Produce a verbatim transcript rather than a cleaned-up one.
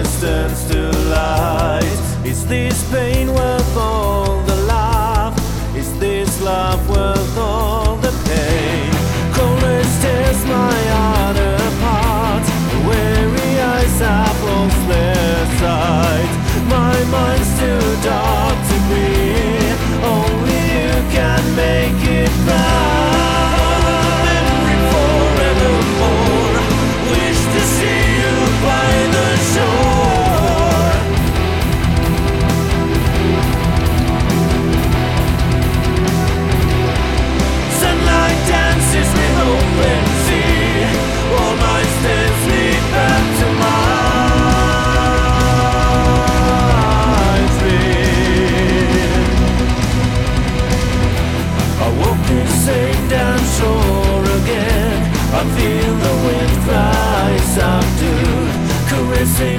turns to light. Is this pain worth all the laugh? Is this love worth all the pain? Coldness tears my heart apart. Weary eyes have lost their sight. My mind's too dark to breathe. Only you can make it bright. Memory forevermore. Wish to see you by the shore. Sunlight dances with open sea. All my steps lead back to my dream. I walk this same damn shore again. I feel the wind cry subdued, caressing